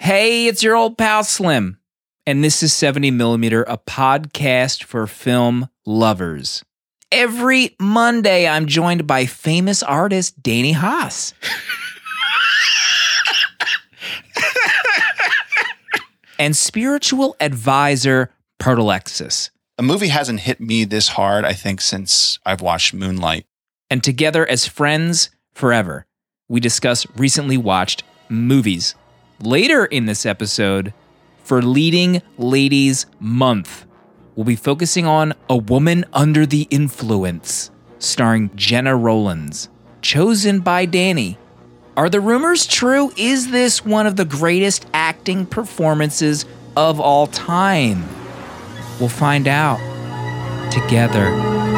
Hey, it's your old pal Slim, and this is 70mm, a podcast for film lovers. Every Monday, I'm joined by famous artist Danny Haas. And spiritual advisor Pertalexis. A movie hasn't hit me this hard, I think, since I've watched Moonlight. And together as friends forever, we discuss recently watched movies. Later in this episode, for Leading Ladies Month, we'll be focusing on A Woman Under the Influence, starring Gena Rowlands, chosen by Danny. Are the rumors true? Is this one of the greatest acting performances of all time? We'll find out together.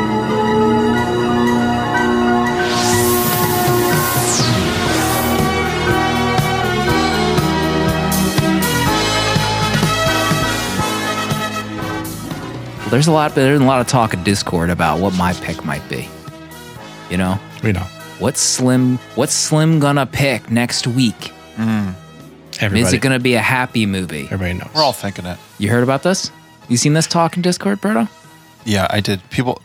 There's a lot of talk in Discord about what my pick might be. You know? We know. What's Slim gonna pick next week? Everybody. Is it gonna be a happy movie? Everybody knows. We're all thinking it. You heard about this? You seen this talk in Discord, Berto? Yeah, I did. People,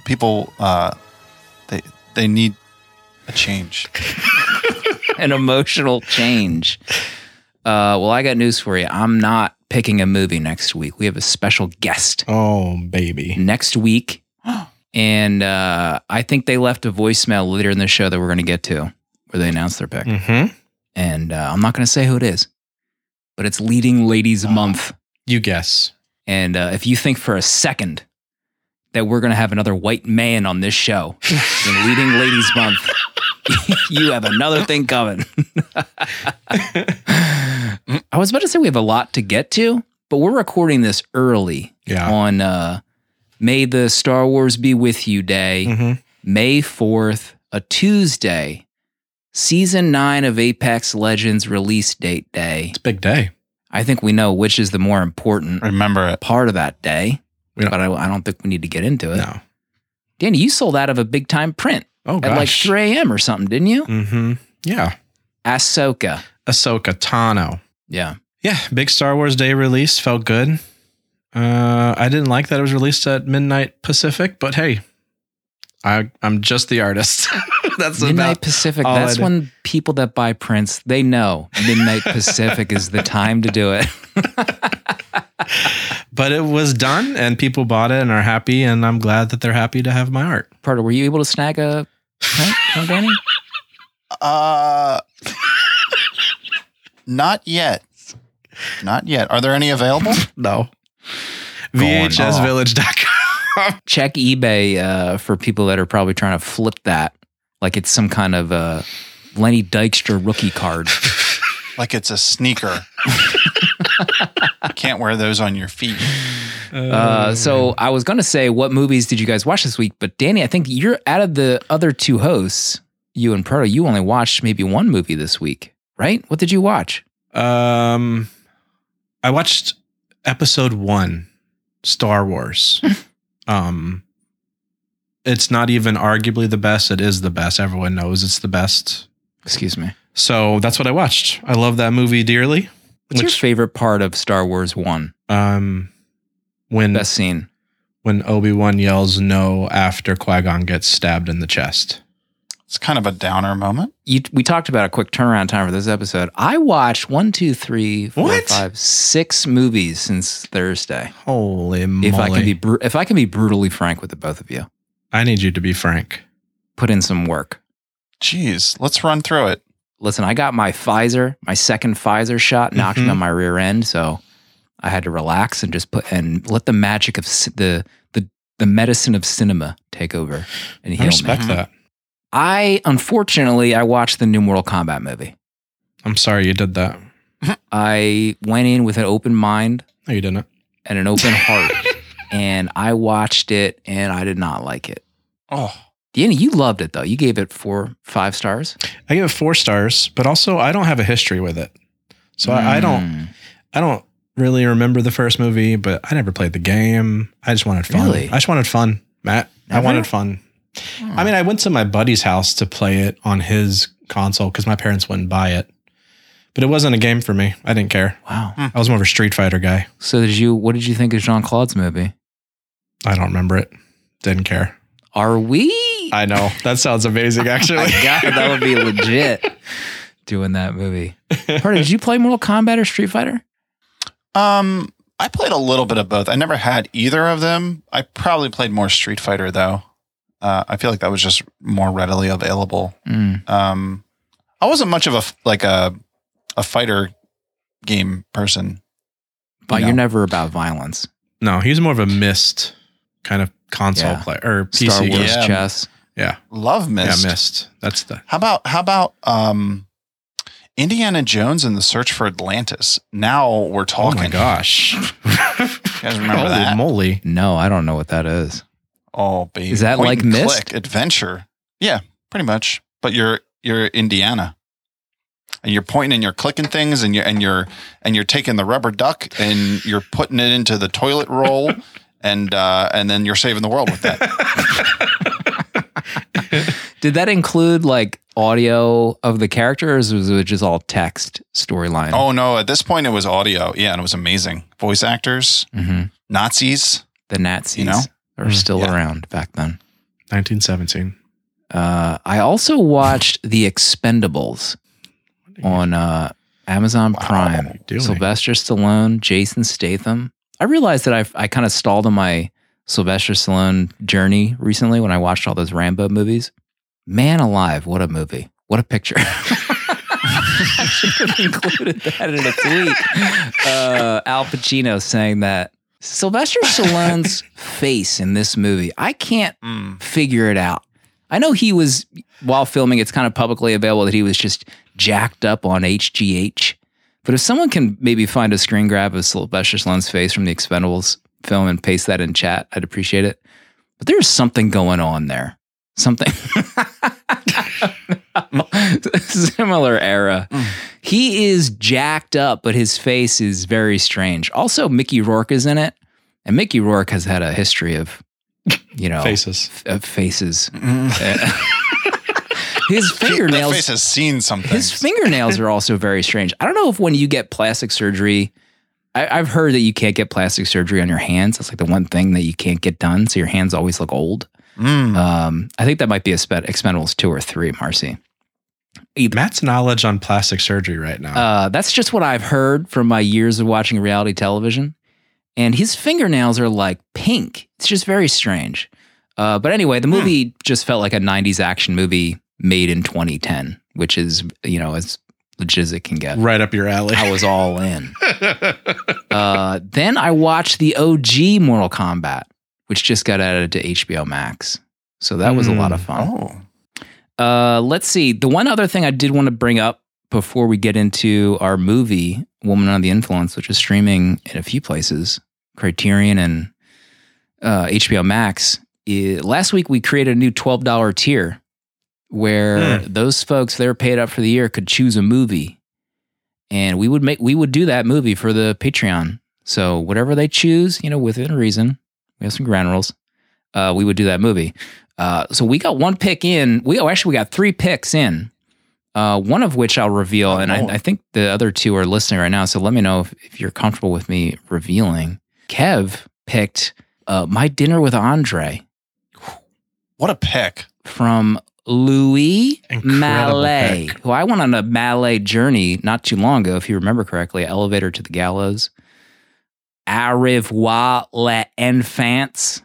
they need a change. An emotional change. Well, I got news for you. I'm not picking a movie next week. We have a special guest Oh, baby. next week. And I think they left a voicemail later in the show that we're going to get to where they announce their pick. Mm-hmm. And I'm not going to say who it is, but it's Leading Ladies Month. You guess. And if you think for a second that we're going to have another white man on this show in Leading Ladies Month, you have another thing coming. I was about to say we have a lot to get to, but we're recording this early on May the Star Wars Be With You Day, May 4th, a Tuesday, Season 9 of Apex Legends release date day. It's a big day. I think we know which is the more important Remember it. part of that day, but I don't think we need to get into it. No. Danny, you sold out of a big time print Oh, at like gosh. 3 a.m. or something, didn't you? Mm-hmm. Yeah. Ahsoka. Ahsoka Tano. Yeah. Yeah. Big Star Wars Day release. Felt good. I didn't like that it was released at midnight Pacific, but hey, I'm just the artist. That's Midnight about Pacific. all That's I do. when people that buy prints, they know Midnight Pacific is the time to do it. But it was done and people bought it and are happy, and I'm glad that they're happy to have my art. Pardo, were you able to snag a print from Danny? Not yet. Not yet. Are there any available? No. Going VHSvillage.com. Check eBay for people that are probably trying to flip that like it's some kind of Lenny Dykstra rookie card. Like it's a sneaker. Can't wear those on your feet. So I was going to say, what movies did you guys watch this week? But Danny, I think you're out of the other two hosts, you and Proto, you only watched maybe one movie this week, right? What did you watch? I watched episode 1, Star Wars. It's not even arguably the best. It is the best. Everyone knows it's the best. Excuse me. So that's what I watched. I love that movie dearly. What's your favorite part of Star Wars 1? When Best scene? when Obi-Wan yells no after Qui-Gon gets stabbed in the chest. It's kind of a downer moment. We talked about a quick turnaround time for this episode. I watched What? 6 movies since Thursday. Holy moly. If I can be brutally frank with the both of you, I need you to be frank. put in some work. Jeez, let's run through it. Listen, I got my second Pfizer shot knocked me on my rear end, so I had to relax and just let the magic of the medicine of cinema take over and heal I respect me. that. Unfortunately, I watched the new Mortal Kombat movie. I'm sorry you did that. I went in with an open mind No, you didn't. and an open heart, and I watched it, and I did not like it. Oh, Danny, you loved it though. You gave it 5 stars. I give it 4 stars, but also I don't have a history with it. So I don't really remember the first movie, but I never played the game. I just wanted fun. Really? I just wanted fun, Matt. Never? I wanted fun. I mean, I went to my buddy's house to play it on his console because my parents wouldn't buy it. But it wasn't a game for me. I didn't care. Wow. I was more of a Street Fighter guy. So what did you think of Jean-Claude's movie? I don't remember it. Didn't care. Are we? I know. That sounds amazing, actually. God, that would be legit doing that movie. Party, did you play Mortal Kombat or Street Fighter? I played a little bit of both. I never had either of them. I probably played more Street Fighter though. I feel like that was just more readily available. I wasn't much of a fighter game person. But you're never about violence. No, he's more of a Myst kind of console player or PC Star Wars game. chess. Yeah. Love Myst. Yeah, Myst. That's the. How about Indiana Jones and the Search for Atlantis? Now we're talking. Oh my gosh. You guys remember Holy that? moly. No, I don't know what that is. Oh, baby. Is that Point like and Myst? click adventure? Yeah, pretty much. But you're Indiana. And you're pointing and you're clicking things and you're taking the rubber duck and you're putting it into the toilet roll and then you're saving the world with that. Did that include like audio of the characters, or was it just all text storyline? Oh no, at this point it was audio. Yeah, and it was amazing. Voice actors, Nazis. The Nazis, You know? are still around back then. 1917. I also watched The Expendables on Amazon Prime. doing? Sylvester Stallone, Jason Statham. I realized that I kind of stalled on my Sylvester Stallone journey recently when I watched all those Rambo movies. Man alive, what a movie. What a picture. I should have included that in a tweet. Al Pacino saying that Sylvester Stallone's face in this movie, I can't figure it out. I know he was, while filming, it's kind of publicly available that he was just jacked up on HGH. But if someone can maybe find a screen grab of Sylvester Stallone's face from the Expendables film and paste that in chat, I'd appreciate it. But there's something going on there. Something similar era. He is jacked up, but his face is very strange. Also, Mickey Rourke is in it. And Mickey Rourke has had a history of, Faces. Faces. His fingernails. That face has seen something. His fingernails are also very strange. I don't know if when you get plastic surgery, I've heard that you can't get plastic surgery on your hands. That's like the one thing that you can't get done. So your hands always look old. I think that might be Expendables 2 or 3, Marcy. Matt's knowledge on plastic surgery right now. That's just what I've heard from my years of watching reality television. And his fingernails are like pink. It's just very strange. But anyway, the movie just felt like a 90s action movie made in 2010, which is, as legit as it can get. Right up your alley. I was all in. Then I watched the OG Mortal Kombat, which just got added to HBO Max. So that was a lot of fun. Let's see. The one other thing I did want to bring up before we get into our movie, Woman Under the Influence, which is streaming in a few places, Criterion and HBO Max. Last week, we created a new $12 tier where those folks that are paid up for the year could choose a movie. And we would do that movie for the Patreon. So whatever they choose, within reason, we have some ground rules. We would do that movie. So we got one pick in. We got 3 picks in. One of which I'll reveal, and I think the other 2 are listening right now. So let me know if you're comfortable with me revealing. Kev picked My Dinner with Andre. What a pick. From Louis Incredible Malle, pick. who I went on a Malle journey not too long ago, if you remember correctly, Elevator to the Gallows. Au revoir, les enfants.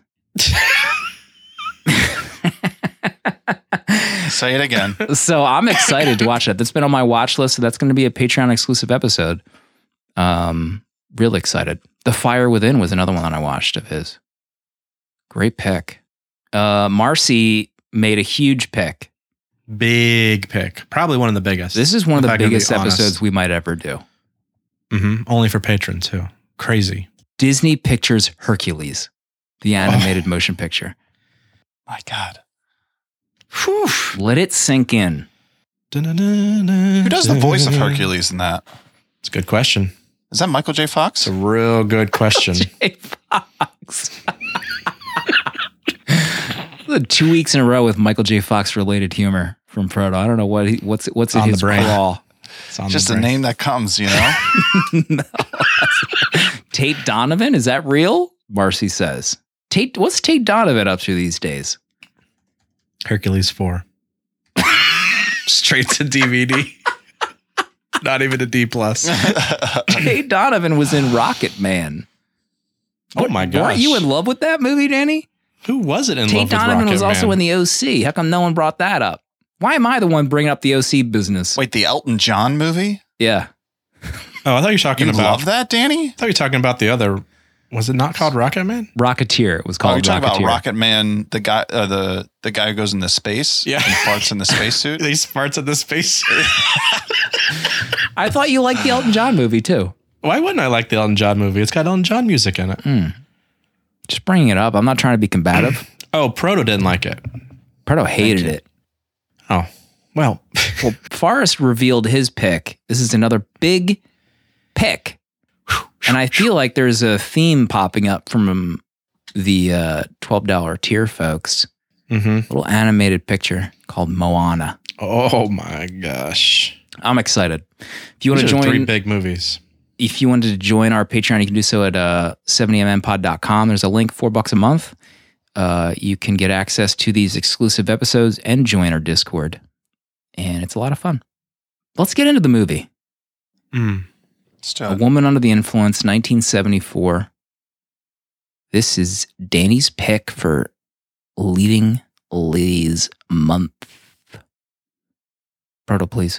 Say it again. So I'm excited to watch that. That's been on my watch list. So that's going to be a Patreon exclusive episode. Really excited. The Fire Within was another one that I watched of his. Great pick. Marcy made a huge pick. Big pick. Probably one of the biggest. This is one of If the I can be biggest honest. episodes we might ever do. Only for patrons too. Crazy. Disney Pictures Hercules, the animated motion picture. My God. Whew. Let it sink in. Who does the voice of Hercules in that? It's a good question. Is that Michael J. Fox? It's a real good question. J. Fox. 2 weeks in a row with Michael J. Fox related humor from Proto. I don't know what's in On the his brain. crawl. Just a name that comes, you know? No. Tate Donovan? Is that real? Marcy says. What's Tate Donovan up to these days? Hercules 4. Straight to DVD. Not even a D+. Tate Donovan was in Rocket Man. Oh my gosh. Weren't you in love with that movie, Danny? Who was it in love with? Tate Donovan was also in the OC. How come no one brought that up? Why am I the one bringing up the OC business? Wait, the Elton John movie? Yeah. Oh, I thought you were talking about. You love that, Danny? I thought you were talking about the other. Was it not called Rocket Man? Rocketeer. It was called. You're talking Rocketeer. about Rocket Man, the guy, the guy who goes into space, yeah, and farts in the spacesuit. He farts in the spacesuit. I thought you liked the Elton John movie too. Why wouldn't I like the Elton John movie? It's got Elton John music in it. Just bringing it up. I'm not trying to be combative. Oh, Proto didn't like it. Proto hated it. Oh, well. Well, Forrest revealed his pick. This is another big pick. And I feel like there's a theme popping up from the $12 tier folks. Mm-hmm. Little animated picture called Moana. Oh my gosh. I'm excited. If you want to join 3 big movies. If you wanted to join our Patreon, you can do so at 70mmpod.com. There's a link, $4 a month. You can get access to these exclusive episodes and join our Discord. And it's a lot of fun. Let's get into the movie. A Woman Under the Influence, 1974. This is Danny's pick for Leading Ladies Month. Proto, please.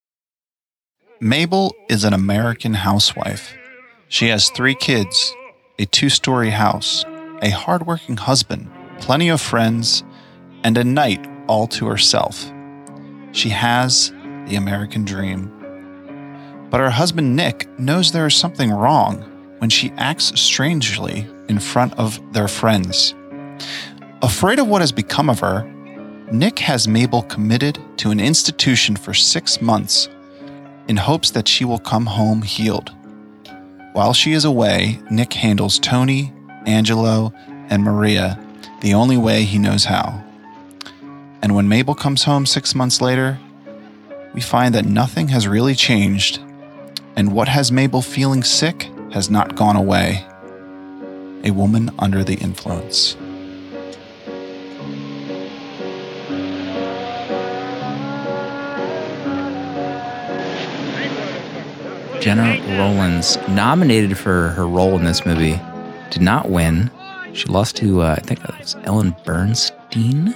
Mabel is an American housewife. She has 3 kids, a 2-story house, a hardworking husband, plenty of friends, and a night all to herself. She has the American dream. But her husband Nick knows there is something wrong when she acts strangely in front of their friends. Afraid of what has become of her, Nick has Mabel committed to an institution for 6 months in hopes that she will come home healed. While she is away, Nick handles Tony, Angelo, and Maria the only way he knows how. And when Mabel comes home 6 months later, we find that nothing has really changed, and what has Mabel feeling sick has not gone away. A Woman Under the Influence. Jenna Rollins, nominated for her role in this movie, did not win. She lost to, I think it was Ellen Bernstein.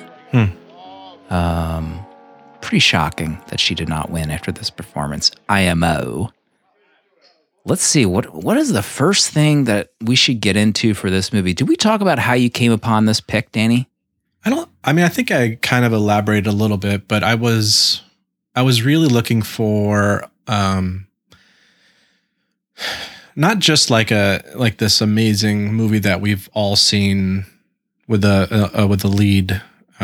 Pretty shocking that she did not win after this performance. IMO. Let's see, what is the first thing that we should get into for this movie? Did we talk about how you came upon this pick, Danny? I think I kind of elaborated a little bit, but I was really looking for not just like this amazing movie that we've all seen with a lead,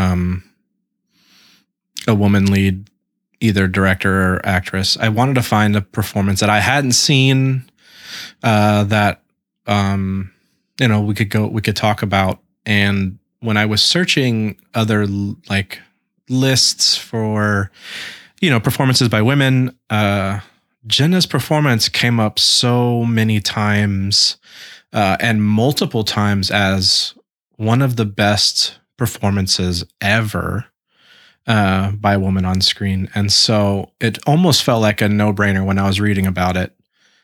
a woman lead, either director or actress. I wanted to find a performance that I hadn't seen, that we could talk about. And when I was searching other like lists for performances by women, Jenna's performance came up so many times, and multiple times as one of the best performances ever by a woman on screen. And so it almost felt like a no-brainer when I was reading about it.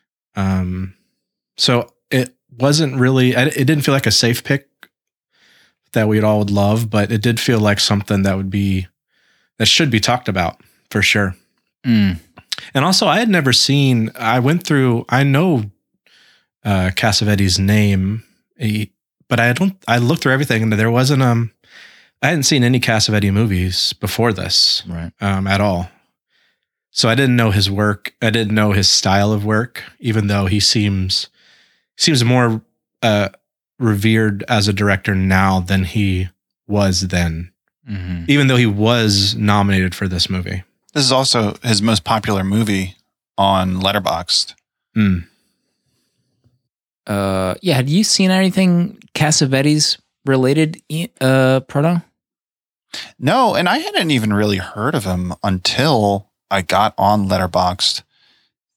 So it wasn't really, it didn't feel like a safe pick that we'd all would love, but it did feel like something that should be talked about for sure. And also, I had never seen. I know Cassavetes' name, but I looked through everything, and there wasn't. I hadn't seen any Cassavetes movies before this, right? At all. So I didn't know his work. I didn't know his style of work, even though he seems more revered as a director now than he was then. Mm-hmm. Even though he was nominated for this movie. This is also his most popular movie on Letterboxd. Had you seen anything Cassavetes related, Proto? No, and I hadn't even really heard of him until I got on Letterboxd.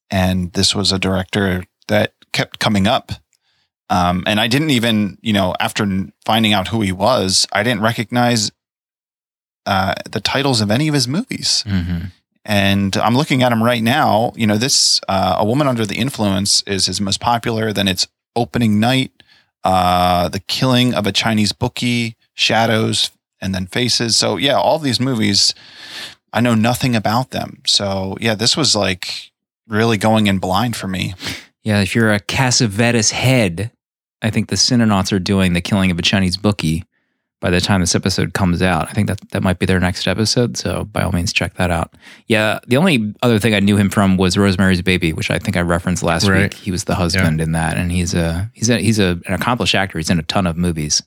and this was a director that kept coming up. And I didn't even, after finding out who he was, I didn't recognize the titles of any of his movies. Mm-hmm. And I'm looking at him right now. This A Woman Under the Influence is his most popular. Then it's Opening Night, The Killing of a Chinese Bookie, Shadows, and then Faces. So yeah, all these movies, I know nothing about them. So yeah, this was like really going in blind for me. Yeah, if you're a Cassavetes head, I think the Cinenauts are doing The Killing of a Chinese Bookie by the time this episode comes out. I think that might be their next episode, so by all means, check that out. Yeah, the only other thing I knew him from was Rosemary's Baby, which I think I referenced last week. He was the husband in that, and he's an accomplished actor. He's in a ton of movies.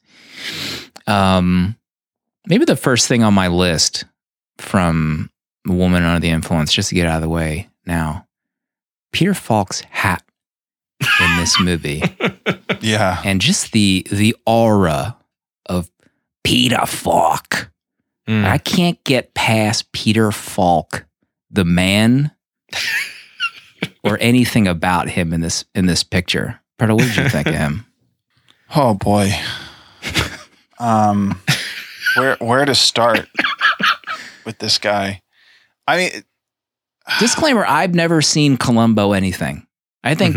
Maybe the first thing on my list from A Woman Under the Influence, just to get out of the way now, Peter Falk's hat in this movie. Yeah. And just the aura of Peter Falk. I can't get past Peter Falk, the man, or anything about him in this picture. Pardo, what did you think of him? Oh boy. Where to start with this guy? I mean, disclaimer, I've never seen Columbo anything. I think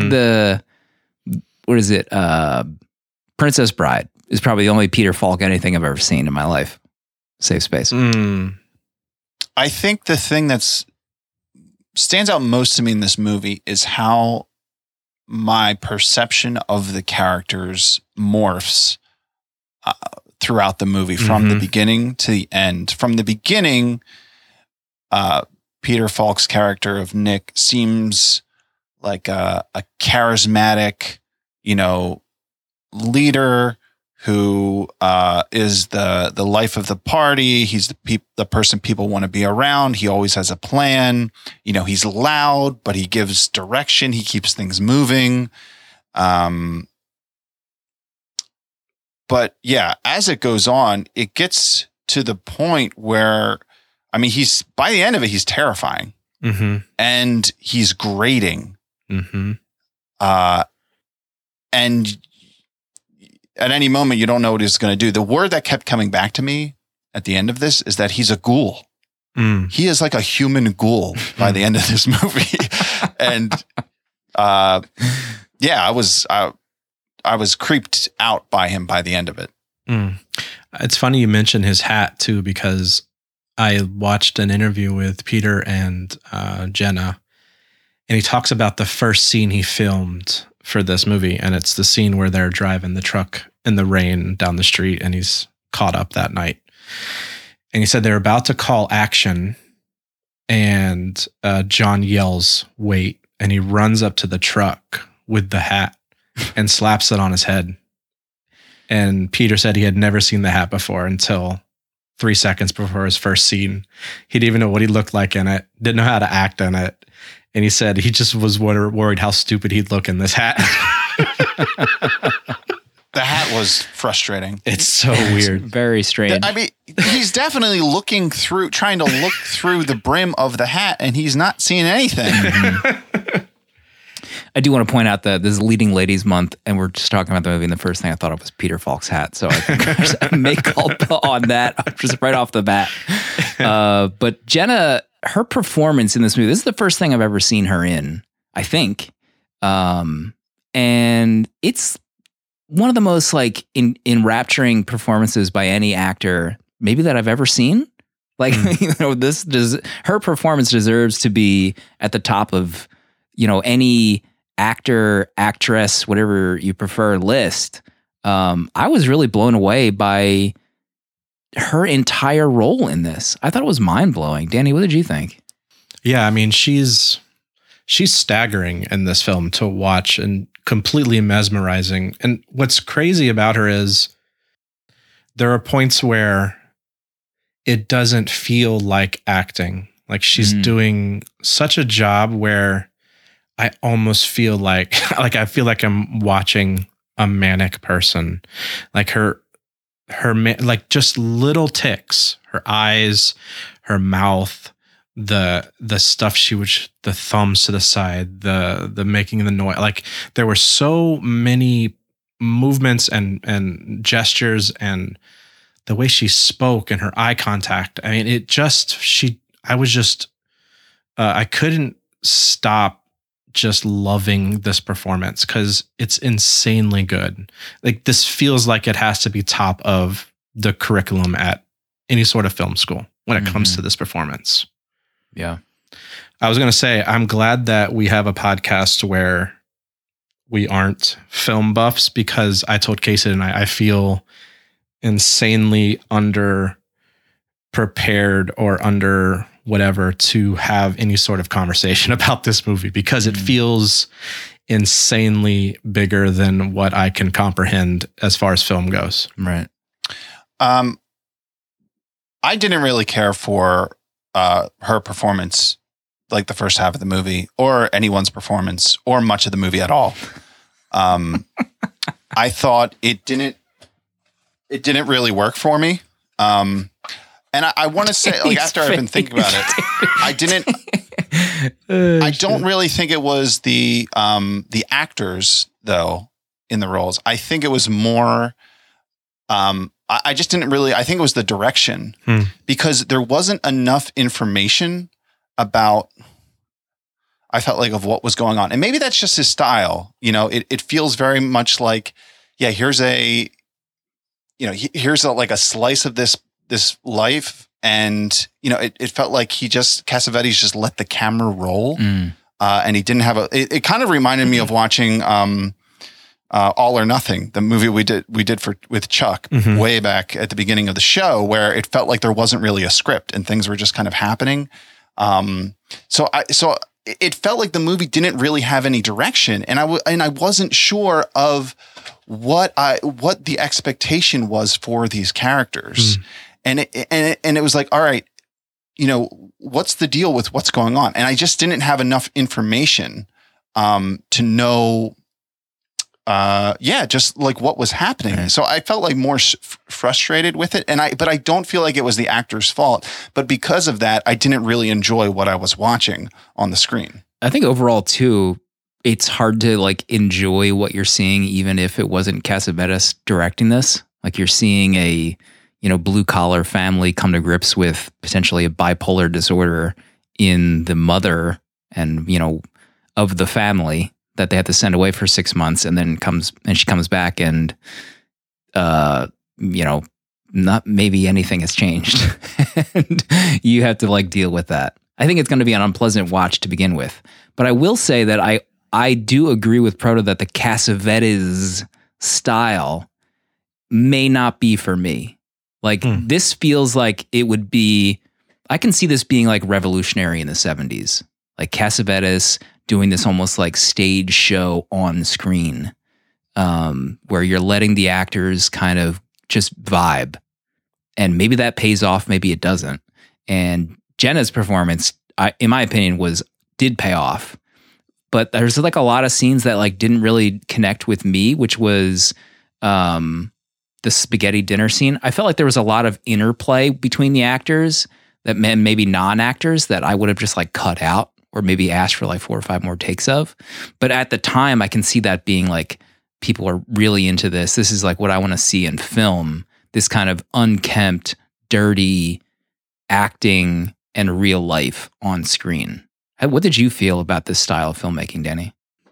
Princess Bride is probably the only Peter Falk anything I've ever seen in my life. Safe space. I think the thing that's stands out most to me in this movie is how my perception of the characters morphs throughout the movie, from the beginning to the end. From the beginning, Peter Falk's character of Nick seems like a charismatic, leader who is the life of the party. He's the person people want to be around. He always has a plan. He's loud, but he gives direction. He keeps things moving. But yeah, as it goes on, it gets to the point where, he's by the end of it, he's terrifying, and he's grating. And at any moment, you don't know what he's going to do. The word that kept coming back to me at the end of this is that he's a ghoul. He is like a human ghoul by the end of this movie. And I was creeped out by him by the end of it. It's funny you mention his hat too, because I watched an interview with Peter and Jenna, and he talks about the first scene he filmed for this movie. And it's the scene where they're driving the truck in the rain down the street, and he's caught up that night. And he said they're about to call action, and John yells, "Wait." And he runs up to the truck with the hat and slaps it on his head. And Peter said he had never seen the hat before until 3 seconds before his first scene. He didn't even know what he looked like in it, didn't know how to act in it. And he said he just was worried how stupid he'd look in this hat. The hat was frustrating. It's so weird. It's very strange. He's definitely trying to look through the brim of the hat, and he's not seeing anything. I do want to point out that this is Leading Ladies Month, and we're just talking about the movie, and the first thing I thought of was Peter Falk's hat. So I think there's a make culpa on that just right off the bat. But Jenna, her performance in this movie, this is the first thing I've ever seen her in, I think. And it's one of the most enrapturing performances by any actor, maybe that I've ever seen. Her performance deserves to be at the top of, any actor, actress, whatever you prefer list. I was really blown away by her entire role in this. I thought it was mind blowing. Danny, what did you think? Yeah, she's staggering in this film to watch and completely mesmerizing. And what's crazy about her is there are points where it doesn't feel like acting. Like she's doing such a job where I almost feel like I feel like I'm watching a manic person. Like her just little ticks, her eyes, her mouth, the stuff the thumbs to the side, the making the noise. Like there were so many movements and gestures and the way she spoke and her eye contact. I mean, I couldn't stop just loving this performance because it's insanely good. Like this feels like it has to be top of the curriculum at any sort of film school when it comes to this performance. Yeah. I was going to say, I'm glad that we have a podcast where we aren't film buffs, because I told Casey and I feel insanely under prepared or under whatever to have any sort of conversation about this movie, because it feels insanely bigger than what I can comprehend as far as film goes. Right. I didn't really care for her performance, like the first half of the movie, or anyone's performance, or much of the movie at all. I thought it didn't really work for me. And I want to say, like, after I've been thinking about it, I don't really think it was the actors though in the roles. I think it was more, I just didn't really, I think it was the direction, because there wasn't enough information about, I felt like, of what was going on. And maybe that's just his style. You know, it feels very much like, yeah, here's a like a slice of this life. And, you know, it felt like Cassavetes just let the camera roll. And he didn't have it kind of reminded me of watching, All or Nothing, the movie we did with Chuck way back at the beginning of the show, where it felt like there wasn't really a script and things were just kind of happening. So it felt like the movie didn't really have any direction, and I wasn't sure of what the expectation was for these characters. And it was like, all right, you know, what's the deal with what's going on? And I just didn't have enough information to know, just like what was happening. Right. So I felt like more frustrated with it. But I don't feel like it was the actor's fault. But because of that, I didn't really enjoy what I was watching on the screen. I think overall too, it's hard to like enjoy what you're seeing, even if it wasn't Cassavetes directing this. Like you're seeing a, you know, blue collar family come to grips with potentially a bipolar disorder in the mother and, you know, of the family that they have to send away for 6 months, and then she comes back and, you know, not maybe anything has changed and you have to like deal with that. I think it's going to be an unpleasant watch to begin with, but I will say that I do agree with Proto that the Cassavetes style may not be for me. Like this feels like it would be, I can see this being like revolutionary in the 70s, like Cassavetes doing this almost like stage show on screen, where you're letting the actors kind of just vibe, and maybe that pays off, maybe it doesn't. And Jenna's performance, in my opinion, did pay off, but there's like a lot of scenes that like didn't really connect with me, which was the spaghetti dinner scene. I felt like there was a lot of interplay between the actors that maybe non-actors that I would have just like cut out, or maybe asked for like 4 or 5 more takes of. But at the time, I can see that being like, people are really into this. This is like what I want to see in film. This kind of unkempt, dirty acting and real life on screen. What did you feel about this style of filmmaking, Danny?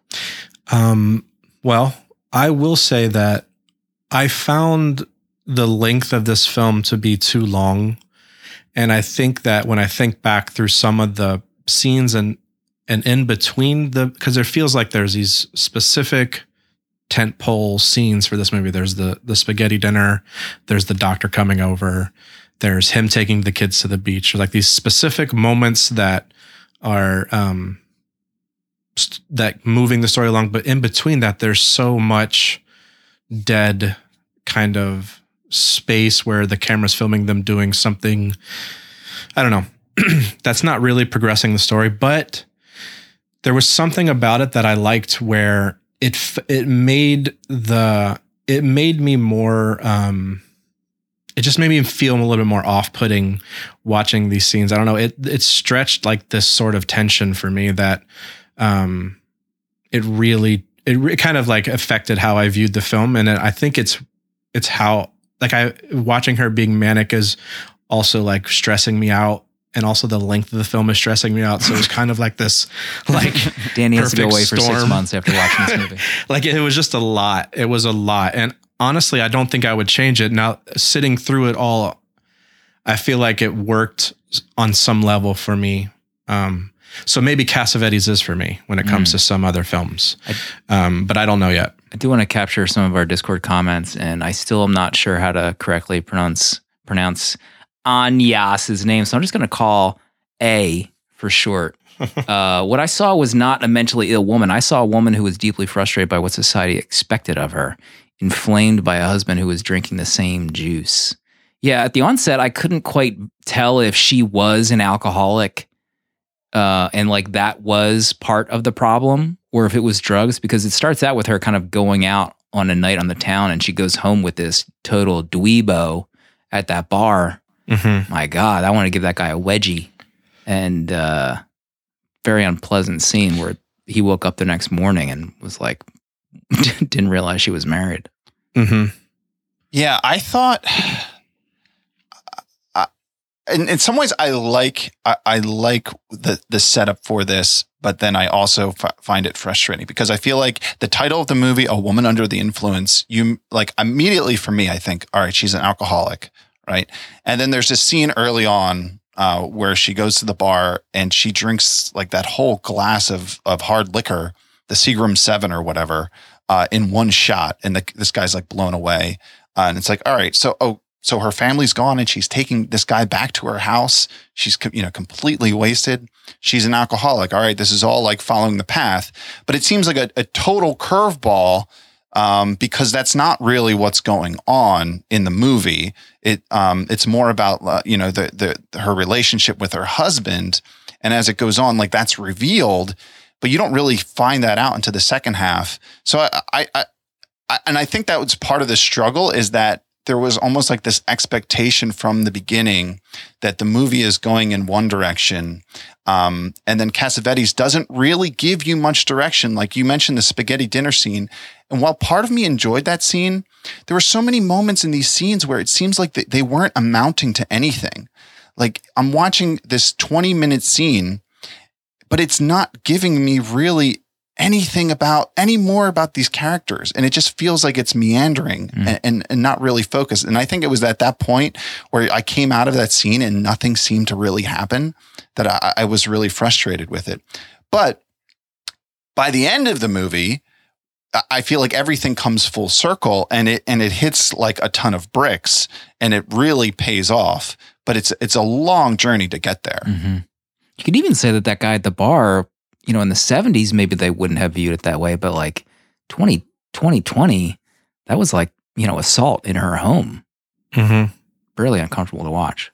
Well, I will say that I found the length of this film to be too long. And I think that when I think back through some of the scenes and in between because there feels like there's these specific tentpole scenes for this movie. There's the spaghetti dinner, there's the doctor coming over, there's him taking the kids to the beach. There's like these specific moments that are that moving the story along, but in between that, there's so much dead kind of space where the camera's filming them doing something, I don't know, that's not really progressing the story. But there was something about it that I liked, where it made me more it just made me feel a little bit more off-putting watching these scenes. I don't know. It stretched like this sort of tension for me that it kind of like affected how I viewed the film. And I think it's how like watching her being manic is also like stressing me out. And also the length of the film is stressing me out. So it's kind of like this, like Danny has to go away for storm. 6 months after watching this movie. Like it was just a lot. It was a lot. And honestly, I don't think I would change it. Now, sitting through it all, I feel like it worked on some level for me. So maybe Cassavetes is for me when it comes to some other films. But I don't know yet. I do want to capture some of our Discord comments, and I still am not sure how to correctly pronounce Anyas's name, so I'm just going to call A for short. What I saw was not a mentally ill woman. I saw a woman who was deeply frustrated by what society expected of her, inflamed by a husband who was drinking the same juice. Yeah, at the onset, I couldn't quite tell if she was an alcoholic and like that was part of the problem, or if it was drugs, because it starts out with her kind of going out on a night on the town, and she goes home with this total dweebo at that bar. Mm-hmm. My God, I want to give that guy a wedgie. And very unpleasant scene where he woke up the next morning and was like, didn't realize she was married. Mm-hmm. Yeah, I thought, in some ways, I like the setup for this, but then I also find it frustrating because I feel like the title of the movie, A Woman Under the Influence, you like immediately for me, I think, all right, she's an alcoholic. Right. And then there's this scene early on where she goes to the bar and she drinks like that whole glass of hard liquor, the Seagram 7 or whatever, in one shot. And this guy's like blown away. And it's like, all right, so her family's gone and she's taking this guy back to her house. She's, completely wasted. She's an alcoholic. All right. This is all like following the path, but it seems like a total curveball. Because that's not really what's going on in the movie. It's more about her relationship with her husband, and as it goes on, like that's revealed, but you don't really find that out until the second half. So I think that was part of the struggle, is that there was almost like this expectation from the beginning that the movie is going in one direction. And then Cassavetes doesn't really give you much direction. Like you mentioned the spaghetti dinner scene. And while part of me enjoyed that scene, there were so many moments in these scenes where it seems like they weren't amounting to anything. Like I'm watching this 20-minute scene, but it's not giving me really anything any more about these characters. And it just feels like it's meandering and not really focused. And I think it was at that point where I came out of that scene and nothing seemed to really happen that I was really frustrated with it. But by the end of the movie, I feel like everything comes full circle and it hits like a ton of bricks and it really pays off, but it's a long journey to get there. Mm-hmm. You could even say that guy at the bar, in the 70s, maybe they wouldn't have viewed it that way, but like 2020, that was like, assault in her home. Mm-hmm. Really uncomfortable to watch.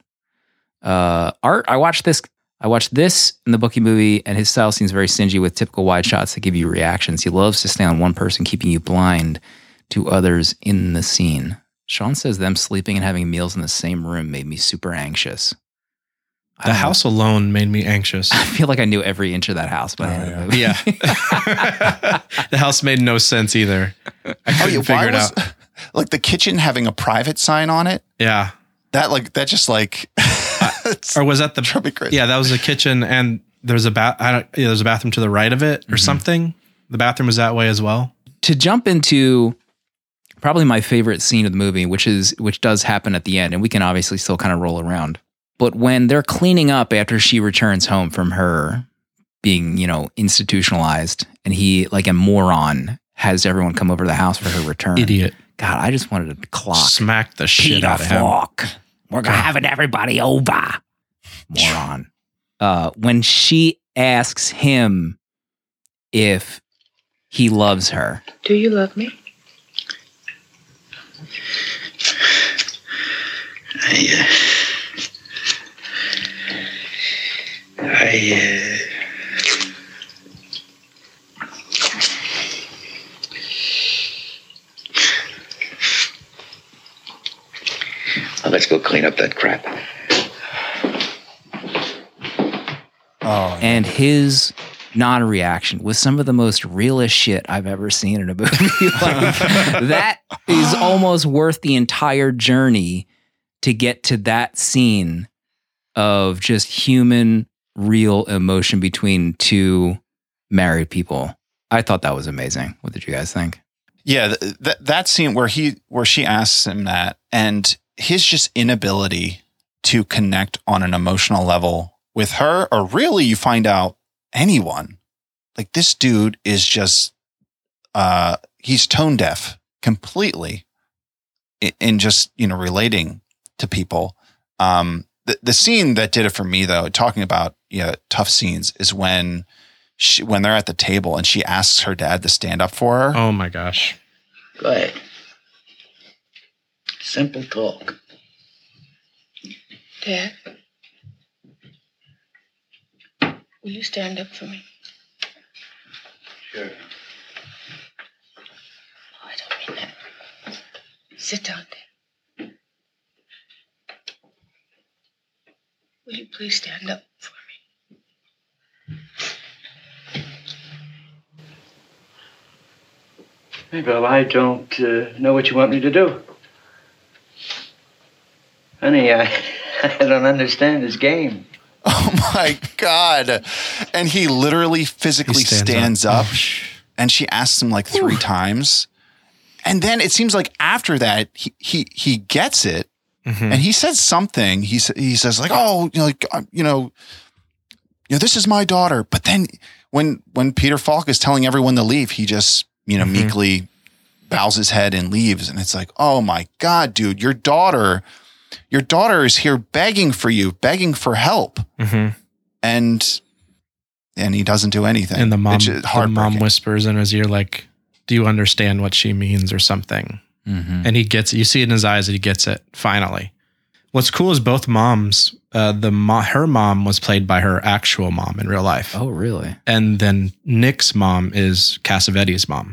Art, I watched this in the Bookie movie, and his style seems very stingy with typical wide shots that give you reactions. He loves to stay on one person, keeping you blind to others in the scene. Sean says them sleeping and having meals in the same room made me super anxious. The house alone made me anxious. I feel like I knew every inch of that house by the end of the movie. Yeah. The house made no sense either. I couldn't figure it out. Like the kitchen having a private sign on it. Yeah. That just like... or was that the... Yeah, that was the kitchen, and there's a bathroom to the right of it or something. The bathroom was that way as well. To jump into probably my favorite scene of the movie, which does happen at the end, and we can obviously still kind of roll around. But when they're cleaning up after she returns home from her being, institutionalized, and he, like a moron, has everyone come over to the house for her return. Idiot. God, I just wanted to clock. Smack the shit out of him. We're having everybody over. Moron. When she asks him if he loves her. Do you love me? let's go clean up that crap. Oh, And his non-reaction was some of the most realist shit I've ever seen in a movie. Like, that is almost worth the entire journey to get to that scene of just human, real emotion between two married people. I thought that was amazing. What did you guys think? yeah. That scene where she asks him that, and his just inability to connect on an emotional level with her, or really, you find out anyone. Like, this dude is just he's tone deaf completely in just, relating to people. The scene that did it for me, though, talking about tough scenes, is when they're at the table and she asks her dad to stand up for her. Oh my gosh. Go ahead. Simple talk. Dad, will you stand up for me? Sure. Oh, I don't mean that. Sit down, Dad. Will you please stand up for me? Mabel, I don't know what you want me to do. Honey, I don't understand this game. Oh my God. And he literally physically stands up, and she asks him like 3 times. And then it seems like after that, he gets it. And he says something. He says like, "Oh, this is my daughter." But then when Peter Falk is telling everyone to leave, he just meekly bows his head and leaves. And it's like, oh my God, dude, your daughter is here begging for you, begging for help, and he doesn't do anything. And the mom whispers in his ear, like, "Do you understand what she means?" or something. And he gets it. You see it in his eyes that he gets it finally. What's cool is both moms, her mom was played by her actual mom in real life. Oh, really? And then Nick's mom is Cassavetes' mom.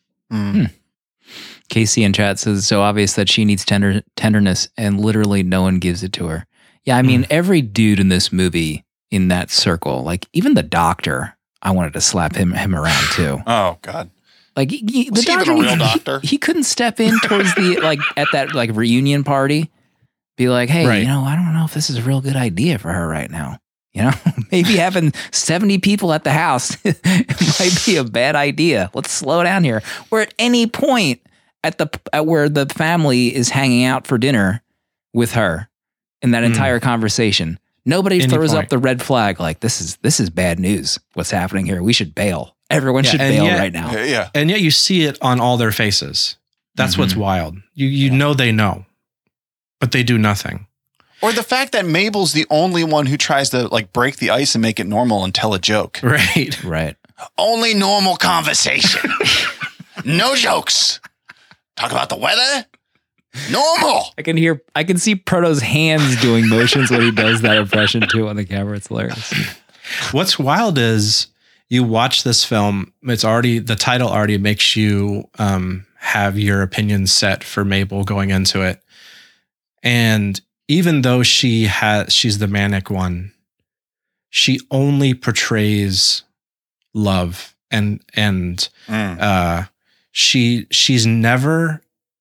Casey in chat says, so obvious that she needs tenderness and literally no one gives it to her. Yeah, I mean, every dude in this movie in that circle, like even the doctor, I wanted to slap him around too. Oh God. Like Was he even a real doctor? He couldn't step in towards the at that reunion party, be like, hey, Right. I don't know if this is a real good idea for her right now. Maybe having 70 people at the house might be a bad idea. Let's slow down here. Or at any point at where the family is hanging out for dinner with her in that entire conversation, nobody throws up the red flag like this is bad news. What's happening here? We should bail. Everyone should bail right now. Yeah. And yet you see it on all their faces. That's what's wild. You know they know, but they do nothing. Or the fact that Mabel's the only one who tries to break the ice and make it normal and tell a joke. Right. Right. Only normal conversation. No jokes. Talk about the weather. Normal. I can see Proto's hands doing motions when he does that impression too on the camera. It's hilarious. What's wild is you watch this film, the title already makes you have your opinion set for Mabel going into it. And even though she's the manic one, she only portrays love and she's never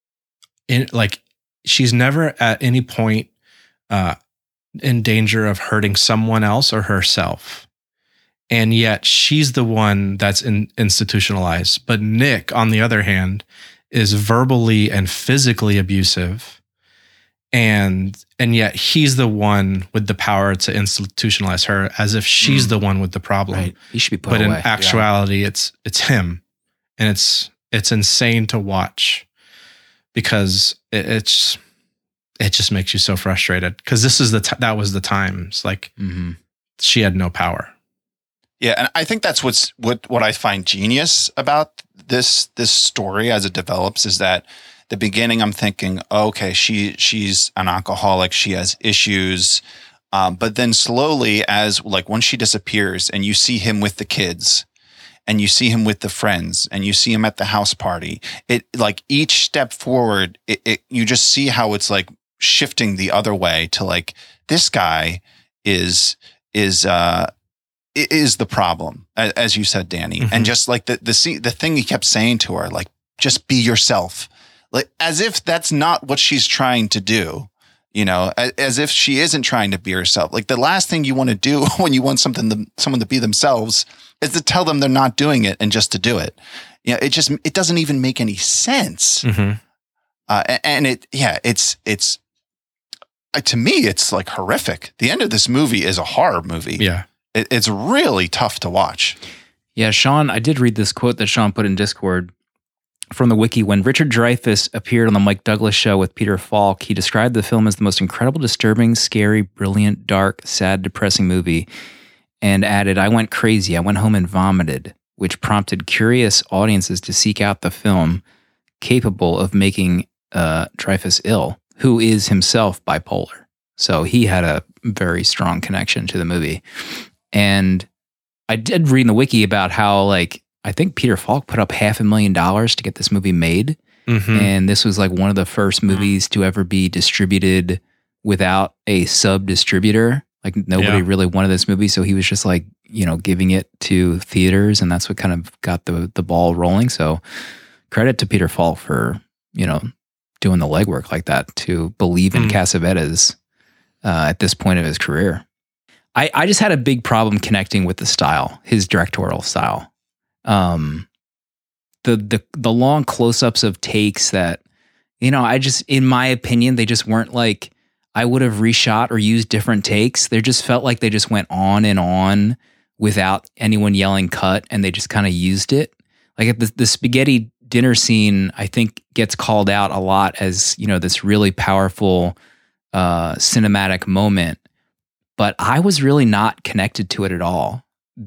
she's never at any point in danger of hurting someone else or herself. And yet she's the one that's institutionalized. But Nick, on the other hand, is verbally and physically abusive. And yet he's the one with the power to institutionalize her as if she's the one with the problem. Right. He should be put But away. in actuality, it's him. And it's insane to watch because it just makes you so frustrated. Because this is that was the times. She had no power. Yeah, and I think that's what I find genius about this story as it develops is that the beginning I'm thinking, okay, she's an alcoholic, she has issues, but then slowly as when she disappears and you see him with the kids and you see him with the friends and you see him at the house party, it each step forward, you just see how it's shifting the other way to like, this guy is the problem, as you said, Danny. Mm-hmm. And just like the thing he kept saying to her, like, just be yourself, like as if that's not what she's trying to do, you know, as if she isn't trying to be herself. Like the last thing you want to do when you want someone to be themselves is to tell them they're not doing it and just to do it. You know, it doesn't even make any sense. Mm-hmm. And it's to me, it's like horrific. The end of this movie is a horror movie. Yeah. It's really tough to watch. Yeah, Sean, I did read this quote that Sean put in Discord from the wiki. When Richard Dreyfuss appeared on the Mike Douglas show with Peter Falk, he described the film as the most incredible, disturbing, scary, brilliant, dark, sad, depressing movie, and added, "I went crazy. I went home and vomited," which prompted curious audiences to seek out the film capable of making Dreyfuss ill, who is himself bipolar. So he had a very strong connection to the movie. And I did read in the wiki about how, like, I think Peter Falk put up $500,000 to get this movie made. Mm-hmm. And this was like one of the first movies to ever be distributed without a sub distributor. Like nobody really wanted this movie. So he was just like, you know, giving it to theaters, and that's what kind of got the ball rolling. So credit to Peter Falk for, you know, doing the legwork like that to believe in Cassavetes at this point of his career. I just had a big problem connecting with the style, his directorial style. The long close-ups of takes that, you know, in my opinion, they just weren't like, I would have reshot or used different takes. They just felt like they just went on and on without anyone yelling cut, and they just kind of used it. Like at the spaghetti dinner scene, I think gets called out a lot as, you know, this really powerful cinematic moment, but I was really not connected to it at all.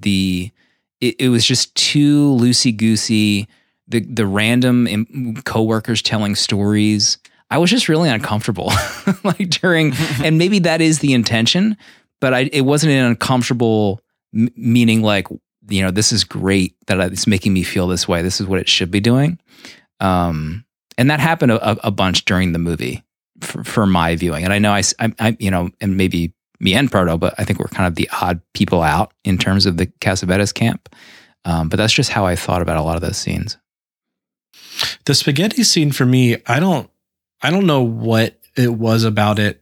It was just too loosey-goosey. The random coworkers telling stories. I was just really uncomfortable, like during, and maybe that is the intention, but it wasn't an uncomfortable meaning like, you know, this is great that it's making me feel this way. This is what it should be doing. And that happened a bunch during the movie for my viewing. And I know I you know, and maybe me and Proto, but I think we're kind of the odd people out in terms of the Cassavetes camp. But that's just how I thought about a lot of those scenes. The spaghetti scene for me, I don't know what it was about it,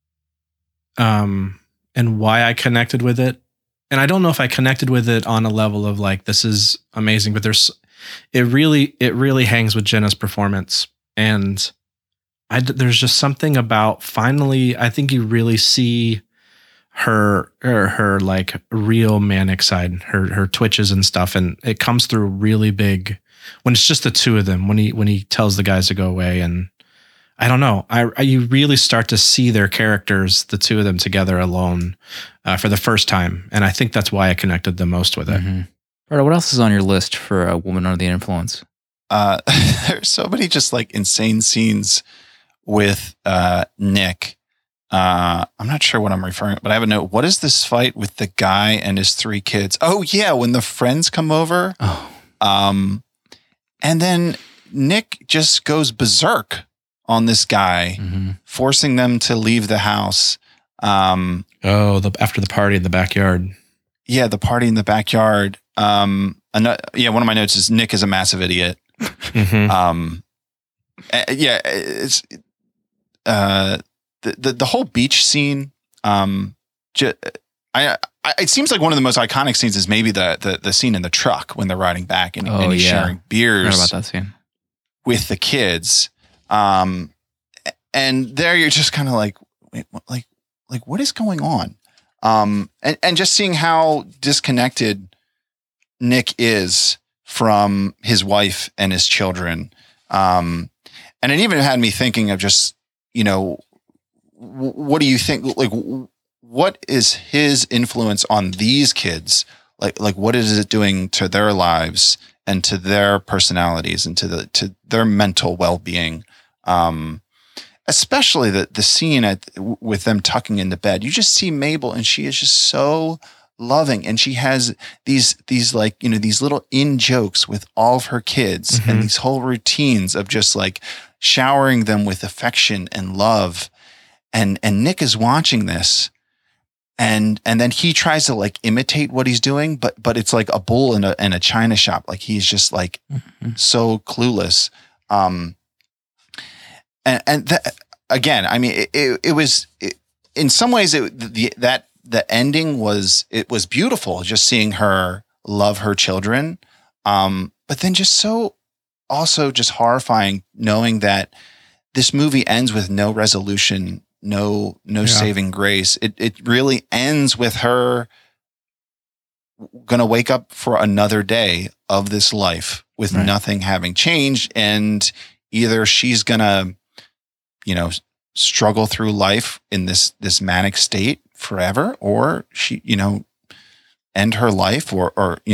and why I connected with it. And I don't know if I connected with it on a level of like, this is amazing, but it really hangs with Jenna's performance. And there's just something about finally, I think you really see her like real manic side, her twitches and stuff. And it comes through really big when it's just the two of them, when he tells the guys to go away. And I don't know, you really start to see their characters, the two of them together alone for the first time. And I think that's why I connected the most with it. Mm-hmm. Roberto, what else is on your list for a woman under the influence? There's so many just like insane scenes with Nick. I'm not sure what I'm referring to, but I have a note. What is this fight with the guy and his 3 kids? Oh yeah, when the friends come over. Oh. And then Nick just goes berserk on this guy, forcing them to leave the house. After the party in the backyard. Yeah, the party in the backyard. One of my notes is Nick is a massive idiot. Mm-hmm. It's the whole beach scene. It seems like one of the most iconic scenes is maybe the scene in the truck when they're riding back and he's sharing beers. I forgot about that scene with the kids. And there you're just kind of like, wait, what is going on? And just seeing how disconnected Nick is from his wife and his children. And it even had me thinking of just, you know, what do you think? Like, what is his influence on these kids? Like what is it doing to their lives and to their personalities and to their mental well-being? Especially the scene with them tucking into bed. You just see Mabel and she is just so loving, and she has these like, you know, these little in jokes with all of her kids and these whole routines of just like showering them with affection and love. and Nick is watching this, and then he tries to like imitate what he's doing, but it's like a bull in a china shop. Like he's just like so clueless. And that, again, I mean, it was in some ways the ending was beautiful, just seeing her love her children. But then just so also just horrifying knowing that this movie ends with no resolution, no saving grace. It really ends with her going to wake up for another day of this life with nothing having changed. And either she's going to, struggle through life in this manic state forever, or she, end her life or,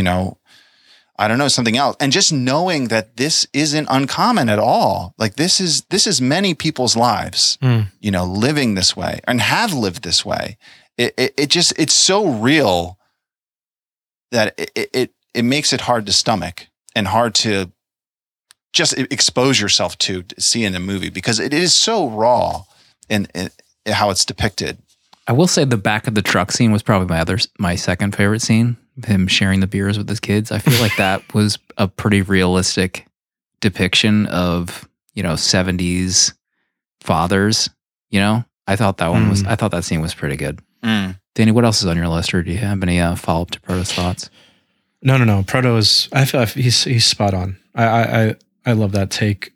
I don't know, something else. And just knowing that this isn't uncommon at all. Like this is many people's lives, living this way and have lived this way. It's so real that it makes it hard to stomach and hard to just expose yourself to see in a movie, because it is so raw in how it's depicted. I will say the back of the truck scene was probably my second favorite scene. Him sharing the beers with his kids. I feel like that was a pretty realistic depiction of, 70s fathers, I thought that scene was pretty good. Danny, what else is on your list, or do you have any follow-up to Proto's thoughts? No. Proto is, I feel like he's spot on. I love that take.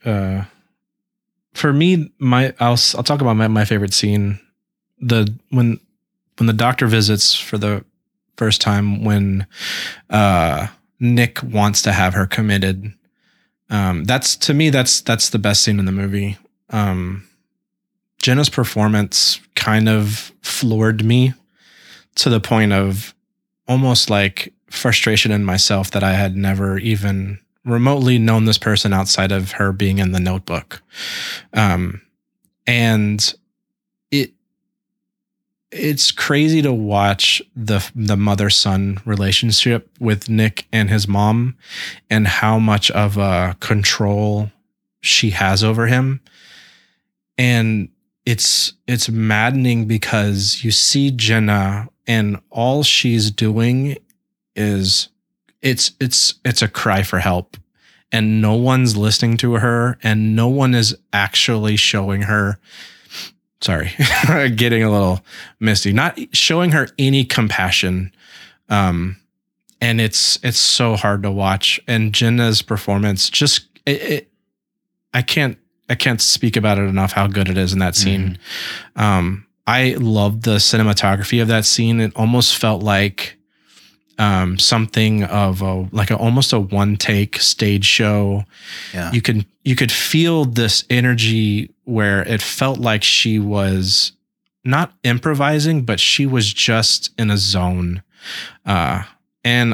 For me, I'll talk about my favorite scene. When the doctor visits for the first time, when Nick wants to have her committed. That's the best scene in the movie. Jenna's performance kind of floored me to the point of almost like frustration in myself that I had never even remotely known this person outside of her being in The Notebook. And it's crazy to watch the mother-son relationship with Nick and his mom, and how much of a control she has over him. And it's maddening because you see Jenna and all she's doing is it's a cry for help, and no one's listening to her, and no one is actually showing her. Sorry, getting a little misty. Not showing her any compassion, and it's so hard to watch. And Jenna's performance, just I can't speak about it enough how good it is in that scene. I love the cinematography of that scene. It almost felt like something of almost a one take stage show. Yeah. You could feel this energy where it felt like she was not improvising, but she was just in a zone. And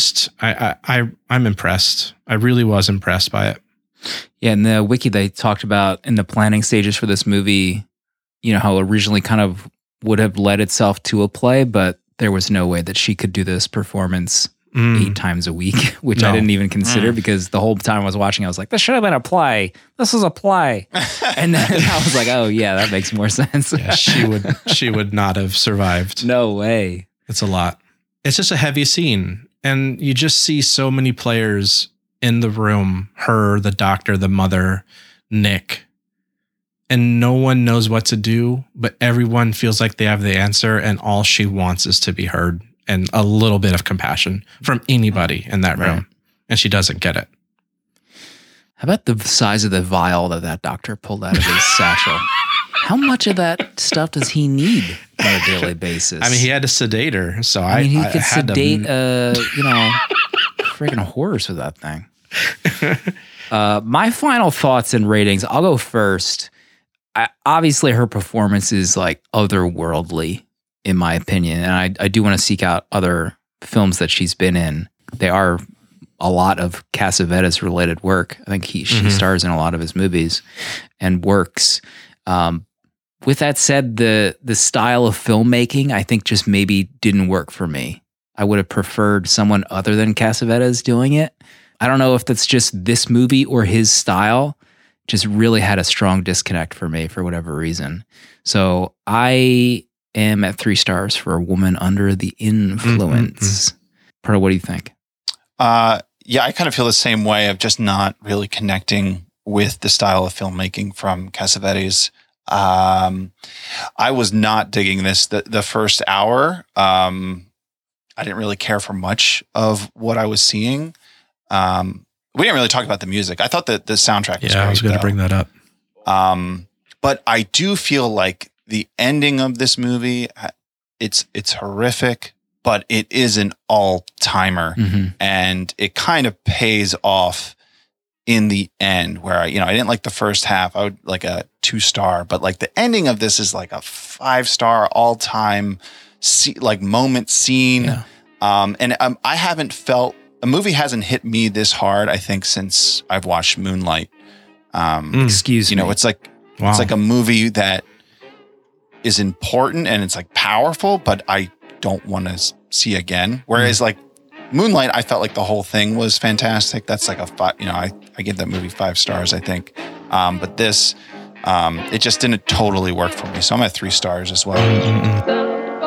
I'm impressed. I really was impressed by it. Yeah. In the wiki, they talked about in the planning stages for this movie, how originally kind of would have led itself to a play, but there was no way that she could do this performance 8 times a week, which I didn't even consider, because the whole time I was watching, I was like, this should have been a play. This is a play. And then I was like, oh yeah, that makes more sense. Yeah, she would not have survived. No way. It's a lot. It's just a heavy scene. And you just see so many players in the room, her, the doctor, the mother, Nick, and no one knows what to do, but everyone feels like they have the answer, and all she wants is to be heard and a little bit of compassion from anybody in that room. And she doesn't get it. How about the size of the vial that doctor pulled out of his satchel? How much of that stuff does he need on a daily basis? I mean, he had to sedate her, so he could sedate freaking horse with that thing. My final thoughts and ratings, I'll go first. Obviously, her performance is like otherworldly, in my opinion. And I do want to seek out other films that she's been in. They are a lot of Cassavetes related work. I think she stars in a lot of his movies and works. With that said, the style of filmmaking, I think just maybe didn't work for me. I would have preferred someone other than Cassavetes doing it. I don't know if that's just this movie or his style. just really had a strong disconnect for me for whatever reason. So I am at 3 stars for A Woman Under the Influence. Pearl, what do you think? Yeah, I kind of feel the same way of just not really connecting with the style of filmmaking from Cassavetes. I was not digging this. The first hour, I didn't really care for much of what I was seeing. We didn't really talk about the music. I thought that the soundtrack was great. I was going to bring that up. But I do feel like the ending of this movie, it's horrific, but it is an all-timer. And it kind of pays off in the end where, I didn't like the first half. I would like a 2-star, but like the ending of this is like a 5-star all-time moment scene. Yeah. And I haven't felt, a movie hasn't hit me this hard, I think, since I've watched Moonlight. Excuse me. It's like, it's like a movie that is important and it's like powerful, but I don't want to see again. Whereas like Moonlight, I felt like the whole thing was fantastic. That's like a 5, I give that movie 5 stars, I think. But this, it just didn't totally work for me. So I'm at 3 stars as well.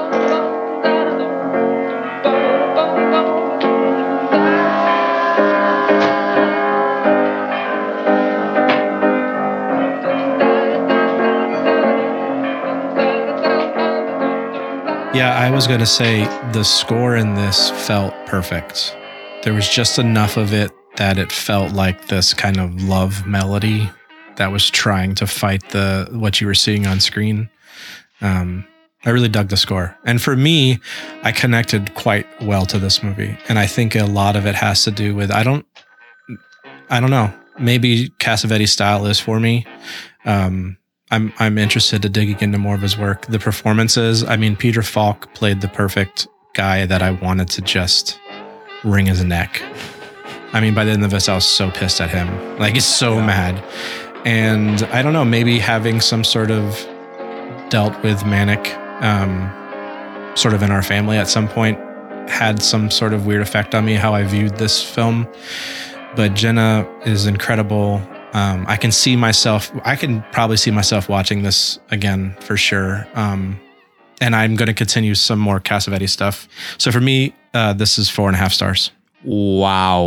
Yeah, I was going to say the score in this felt perfect. There was just enough of it that it felt like this kind of love melody that was trying to fight what you were seeing on screen. I really dug the score. And for me, I connected quite well to this movie. And I think a lot of it has to do with, I don't know, maybe Cassavetes' style is for me. I'm interested to digging into more of his work. The performances, Peter Falk played the perfect guy that I wanted to just wring his neck. By the end of this, I was so pissed at him. Like, he's so mad. And I don't know, maybe having some sort of dealt with manic sort of in our family at some point had some sort of weird effect on me, how I viewed this film. But Jenna is incredible. I can probably see myself watching this again for sure. And I'm going to continue some more Cassavetes stuff. So for me, this is 4.5 stars. Wow.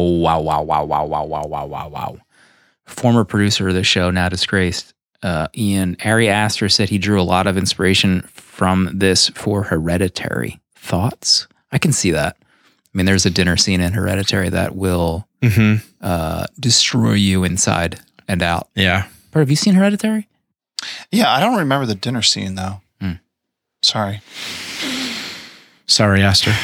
Former producer of the show, now disgraced, Ian, Ari Aster said he drew a lot of inspiration from this for Hereditary. Thoughts? I can see that. There's a dinner scene in Hereditary that will destroy you inside and out. Yeah. But have you seen Hereditary? Yeah, I don't remember the dinner scene though. Sorry, Aster.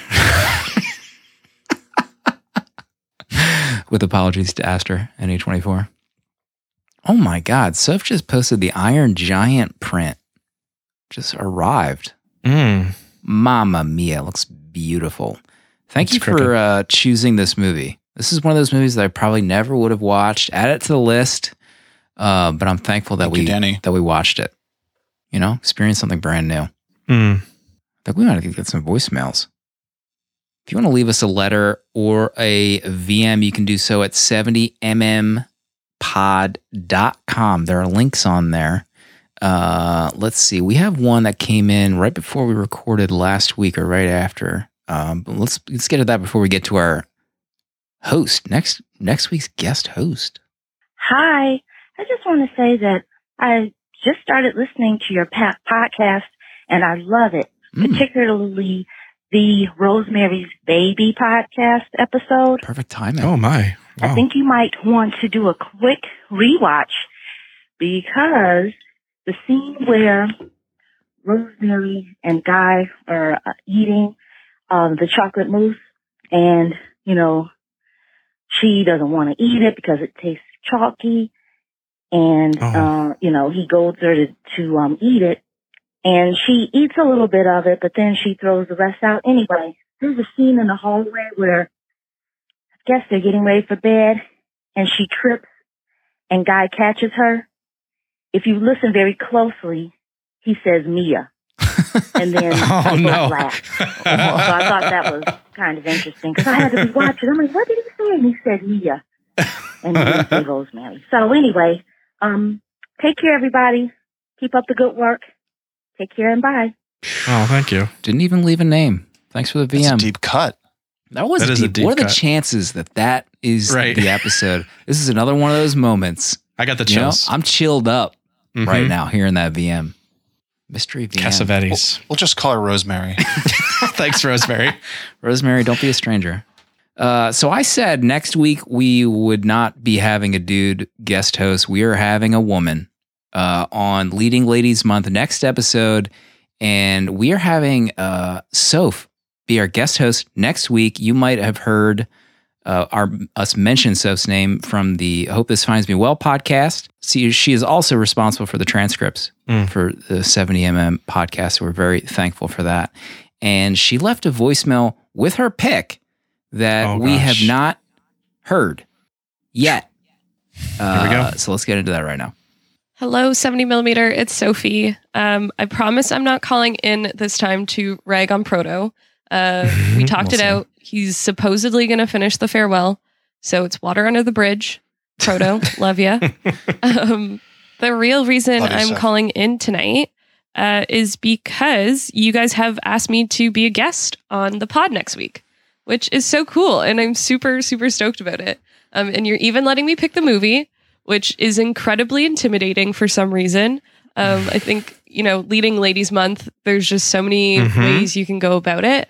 With apologies to Aster and A24. Oh my God, Soph just posted the Iron Giant print. Just arrived. Mamma mia, looks beautiful. Thank you for choosing this movie. This is one of those movies that I probably never would have watched. Add it to the list, but I'm thankful that we watched it. Experience something brand new. I think we might have to get some voicemails. If you want to leave us a letter or a VM, you can do so at 70mmpod.com. There are links on there. Let's see. We have one that came in right before we recorded last week or right after. But let's get to that before we get to our host, next week's guest host. Hi. I just want to say that I just started listening to your podcast, and I love it, particularly the Rosemary's Baby podcast episode. Perfect timing. Oh, my. Wow. I think you might want to do a quick rewatch because the scene where Rosemary and Guy are eating the chocolate mousse, and, she doesn't want to eat it because it tastes chalky. And, he goes there to eat it. And she eats a little bit of it, but then she throws the rest out anyway. There's a scene in the hallway where I guess they're getting ready for bed, and she trips, and Guy catches her. If you listen very closely, he says Mia. And then I laughed. So I thought that was kind of interesting because I had to be watching. I'm like, what did he say? And he said Mia. And he didn't say Rosemary. So anyway, Take care, everybody. Keep up the good work. Take care and bye. Oh, thank you. Didn't even leave a name. Thanks for the VM. That's a deep cut. That was That is a deep. deep What are the cut. chances that is Right. the episode? This is another one of those moments. I got the You know, chills. I'm chilled up Mhm. right now hearing that VM. Mystery VM. Cassavetes. We'll just call her Rosemary. Thanks, Rosemary. Rosemary, don't be a stranger. So I said next week we would not be having a dude guest host. We are having a woman on Leading Ladies Month next episode. And we are having Soph be our guest host next week. You might have heard us mention Soph's name from the Hope This Finds Me Well podcast. See, she is also responsible for the transcripts for the 70mm podcast. We're very thankful for that. And she left a voicemail with her pick that we have not heard yet. Here we go. So let's get into that right now. Hello, 70mm. It's Sophie. I promise I'm not calling in this time to rag on Proto. We talked We'll it see. out. He's supposedly going to finish the farewell. So it's water under the bridge. Proto, love ya. The real reason Love you, I'm Soph. calling in tonight is because you guys have asked me to be a guest on the pod next week, which is so cool. And I'm super, super stoked about it. And you're even letting me pick the movie, which is incredibly intimidating for some reason. I think, Leading Ladies Month, there's just so many ways you can go about it.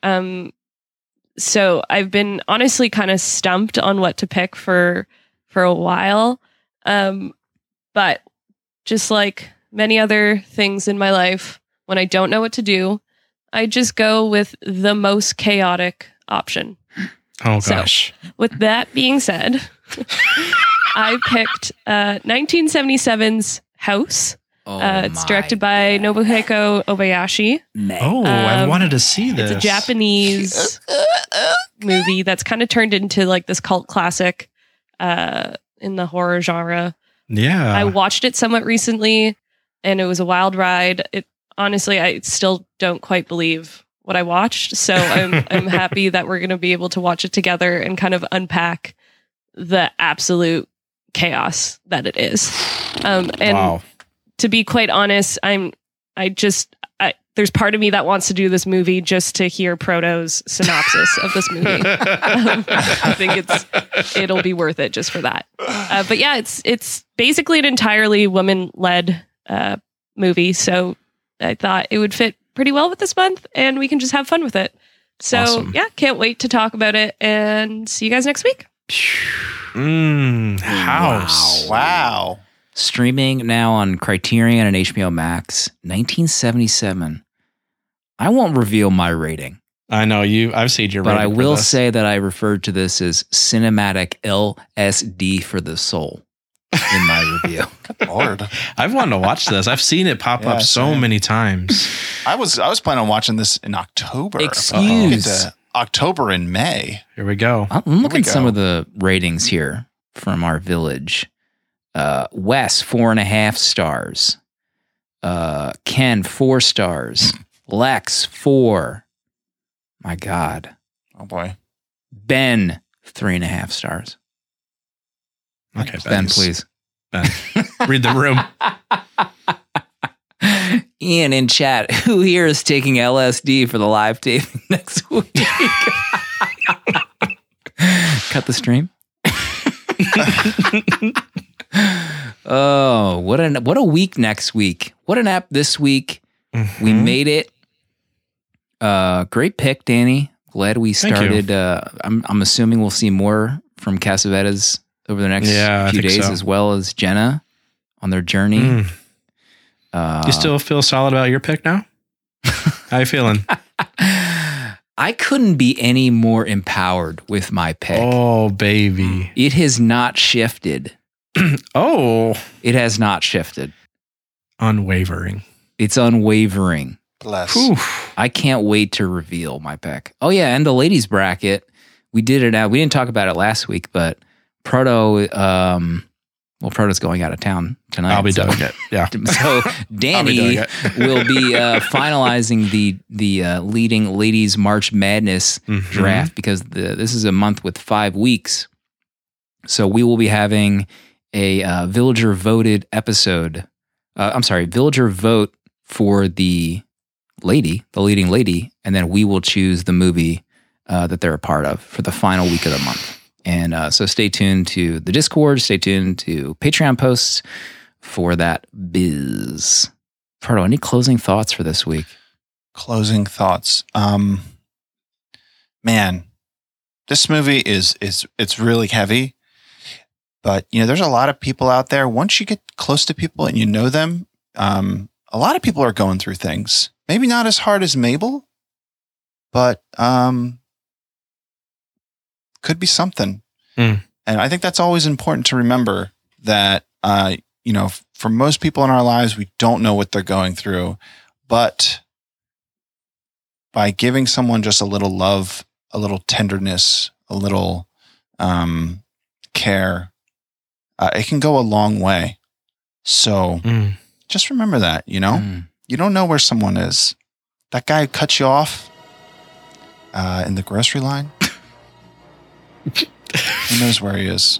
So I've been honestly kind of stumped on what to pick for a while. But just like many other things in my life, when I don't know what to do, I just go with the most chaotic option. Oh, So- gosh. With that being said, I picked 1977's House. It's directed by Nobuhiko Obayashi. I wanted to see this. It's a Japanese movie that's kind of turned into like this cult classic in the horror genre. Yeah. I watched it somewhat recently, and it was a wild ride. Honestly, I still don't quite believe what I watched. So I'm happy that we're going to be able to watch it together and kind of unpack the absolute chaos that it is. And wow. to be quite honest, there's part of me that wants to do this movie just to hear Proto's synopsis of this movie. I think it'll be worth it just for that. But yeah, it's basically an entirely woman-led movie. So I thought it would fit pretty well with this month, and we can just have fun with it. So Awesome. yeah, can't wait to talk about it, and see you guys next week. House. Wow. Streaming now on Criterion and HBO Max, 1977. I won't reveal my rating, I know I've seen your but rating I for will this. say that I referred to this as cinematic LSD for the soul in my review. Lord. I've wanted to watch this. I've seen it pop Yeah, up so same. many times. I was planning on watching this in October. Excuse. Into October and May. Here we go. I'm we looking at some go. of the ratings here from our village. Wes, 4.5 stars. Ken, 4 stars. Lex, 4. My God. Oh boy. Ben, 3.5 stars. Okay, Ben, please. Ben, read the room. Ian in chat, who here is taking LSD for the live taping next week? Cut the stream. Oh, what a week next week. What an app this week. We made it. Great pick, Danny. Glad we Thank you. started. I'm assuming we'll see more from Cassavetes over the next Yeah, I few think days, so. as well as Jenna on their journey. You still feel solid about your pick now? How you feeling? I couldn't be any more empowered with my pick. Oh, baby. It has not shifted. Oh, It has not shifted. unwavering. It's unwavering. Bless. Whew. I can't wait to reveal my pick. Oh yeah, and the ladies bracket, we did it out. We didn't talk about it last week, but Proto, Proto's going out of town tonight. I'll be doing it. Yeah. So Danny doing it. will be finalizing the leading ladies March Madness draft, because this is a month with 5 weeks. So we will be having a villager voted episode. Villager vote for the leading lady, and then we will choose the movie that they're a part of for the final week of the month. And so stay tuned to the Discord, stay tuned to Patreon posts for that biz. Pardo, any closing thoughts for this week? Closing thoughts. Man, this movie it's really heavy, but there's a lot of people out there. Once you get close to people and you know them, a lot of people are going through things. Maybe not as hard as Mabel, but could be something. And I think that's always important to remember that, for most people in our lives, we don't know what they're going through, but by giving someone just a little love, a little tenderness, a little care, it can go a long way. So just remember that, you don't know where someone is. That guy who cut you off in the grocery line, who knows where he is?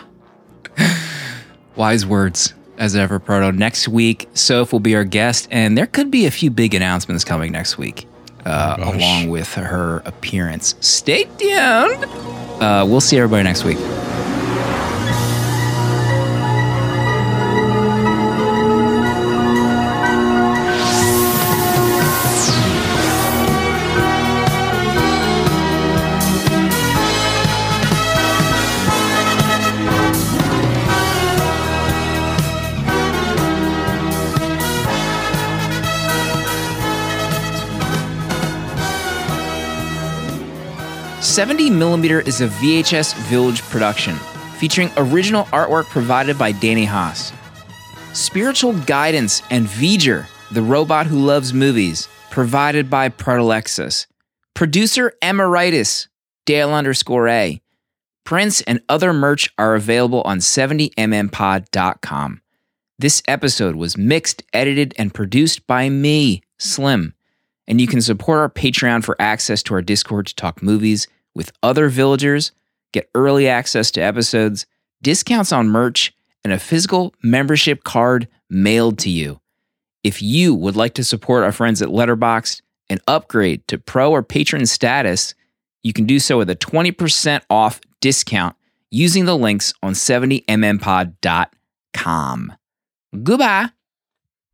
Wise words as ever, Pardo. Next week, Soph will be our guest, and there could be a few big announcements coming next week, along with her appearance. Stay tuned. We'll see everybody next week. "70mm" is a VHS Village production featuring original artwork provided by Danny Haas. Spiritual guidance and V'ger, the robot who loves movies, provided by Protolexis. Producer Emeritus, Dale_A. Prints and other merch are available on 70mmpod.com. This episode was mixed, edited, and produced by me, Slim. And you can support our Patreon for access to our Discord to talk movies with other villagers, get early access to episodes, discounts on merch, and a physical membership card mailed to you. If you would like to support our friends at Letterboxd and upgrade to pro or patron status, you can do so with a 20% off discount using the links on 70mmpod.com. Goodbye.